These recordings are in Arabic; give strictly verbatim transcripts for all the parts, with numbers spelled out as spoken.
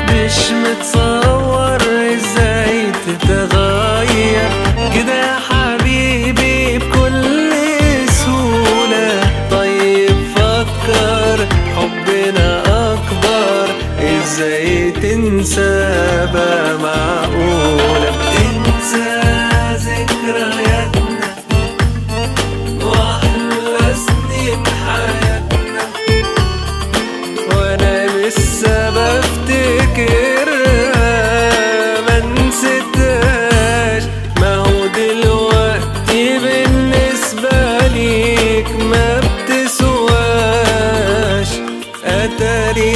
مش متصور ازاي تتغير كده يا حبيبي بكل سهولة. طيب فكر حبنا أكبر، ازاي تنسى بقى معقولة؟ تنسى ذكرياتنا وأحلى سنين حياتنا وأنا لسه بفتكرها ما نسيتهاش. ما هو دلوقتي بالنسبة ليك ما بتسواش. أتاري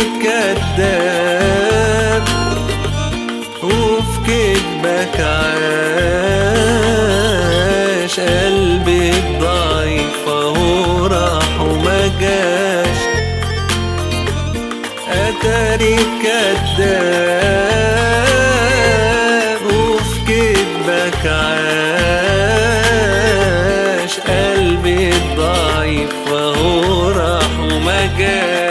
كداب وفي كدبك عاش. قلبي الضعيف اهو راح وما جاش. أتاري كداب وفي كدبك عاش. قلبي الضعيف اهو راح وما جاش.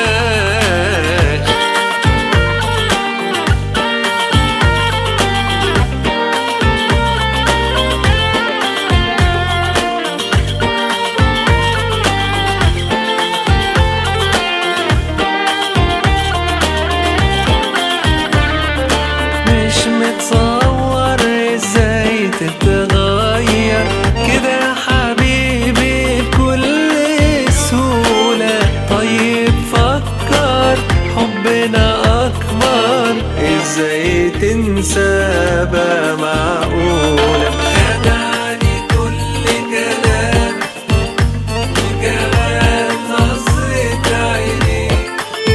متصور ازاي تتغير كده يا حبيبي بكل سهولة. طيب فكر حبنا أكبر، ازاي تنسى بقى معقولة؟ خدعني كل كلام وكمان نظرة عينيك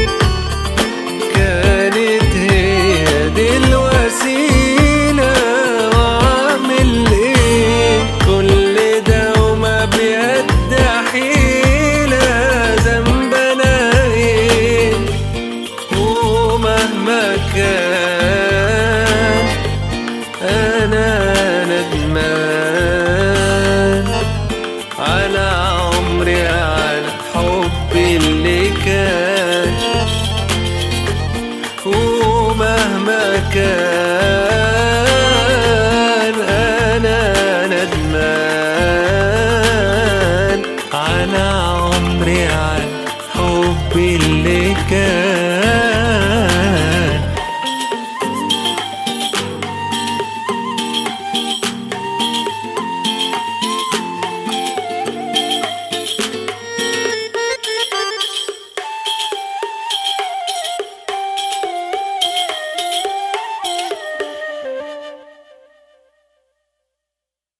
كانت هي دي الوسيلة. وأعمل إيه كل ده وما بيد حيلة؟ ذنب أنا إيه؟ ومهما كان أنا ندمان على عمري على حبي اللي كان. ومهما كان